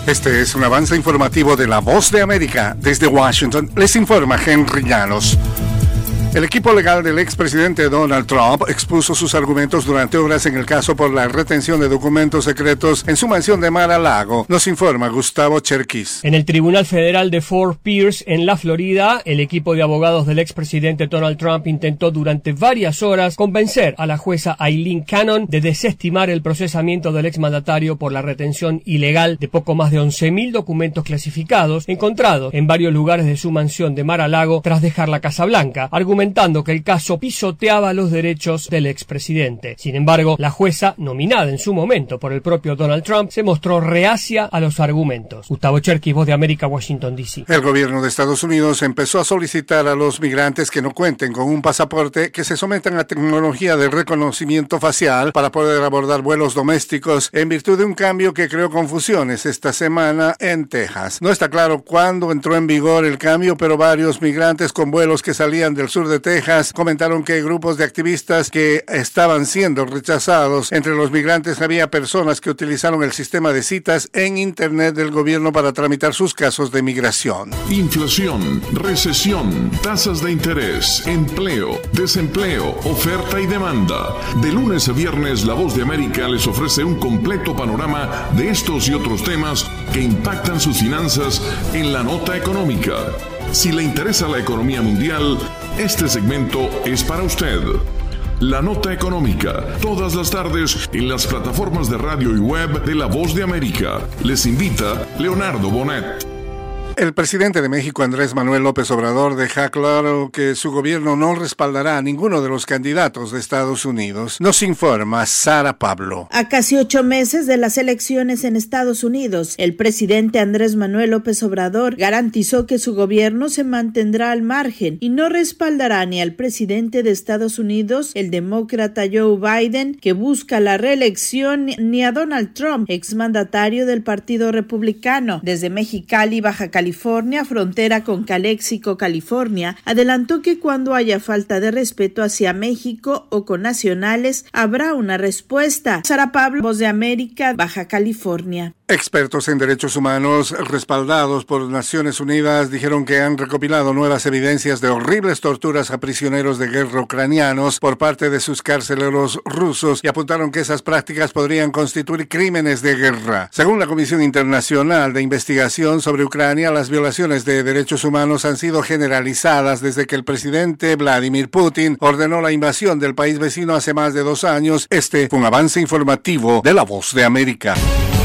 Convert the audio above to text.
Este es un avance informativo de La Voz de América. Desde Washington les informa Henry Llanos. El equipo legal del expresidente Donald Trump expuso sus argumentos durante horas en el caso por la retención de documentos secretos en su mansión de Mar-a-Lago. Nos informa Gustavo Cherkis. En el Tribunal Federal de Fort Pierce, en la Florida, el equipo de abogados del expresidente Donald Trump intentó durante varias horas convencer a la jueza Aileen Cannon de desestimar el procesamiento del exmandatario por la retención ilegal de poco más de 11.000 documentos clasificados encontrados en varios lugares de su mansión de Mar-a-Lago tras dejar la Casa Blanca, argumentando que el caso pisoteaba los derechos del expresidente. Sin embargo, la jueza, nominada en su momento por el propio Donald Trump, se mostró reacia a los argumentos. Gustavo Cherkis, Voz de América, Washington, D.C. El gobierno de Estados Unidos empezó a solicitar a los migrantes que no cuenten con un pasaporte que se sometan a tecnología de reconocimiento facial para poder abordar vuelos domésticos en virtud de un cambio que creó confusiones esta semana en Texas. No está claro cuándo entró en vigor el cambio, pero varios migrantes con vuelos que salían del sur de Texas comentaron que grupos de activistas que estaban siendo rechazados. Entre los migrantes había personas que utilizaron el sistema de citas en Internet del gobierno para tramitar sus casos de migración. Inflación, recesión, tasas de interés, empleo, desempleo, oferta y demanda. De lunes a viernes, La Voz de América les ofrece un completo panorama de estos y otros temas que impactan sus finanzas en la nota económica. Si le interesa la economía mundial, este segmento es para usted. La Nota Económica, todas las tardes en las plataformas de radio y web de La Voz de América. Les invita Leonardo Bonet. El presidente de México, Andrés Manuel López Obrador, deja claro que su gobierno no respaldará a ninguno de los candidatos de Estados Unidos. Nos informa Sara Pablo. A casi 8 meses de las elecciones en Estados Unidos, el presidente Andrés Manuel López Obrador garantizó que su gobierno se mantendrá al margen y no respaldará ni al presidente de Estados Unidos, el demócrata Joe Biden, que busca la reelección, ni a Donald Trump, exmandatario del Partido Republicano. Desde Mexicali, Baja California, frontera con Calexico, California, adelantó que cuando haya falta de respeto hacia México o con nacionales, habrá una respuesta. Sara Pablo, Voz de América, Baja California. Expertos en derechos humanos respaldados por Naciones Unidas dijeron que han recopilado nuevas evidencias de horribles torturas a prisioneros de guerra ucranianos por parte de sus carceleros rusos y apuntaron que esas prácticas podrían constituir crímenes de guerra. Según la Comisión Internacional de Investigación sobre Ucrania, las violaciones de derechos humanos han sido generalizadas desde que el presidente Vladimir Putin ordenó la invasión del país vecino hace más de 2 años. Este fue un avance informativo de La Voz de América.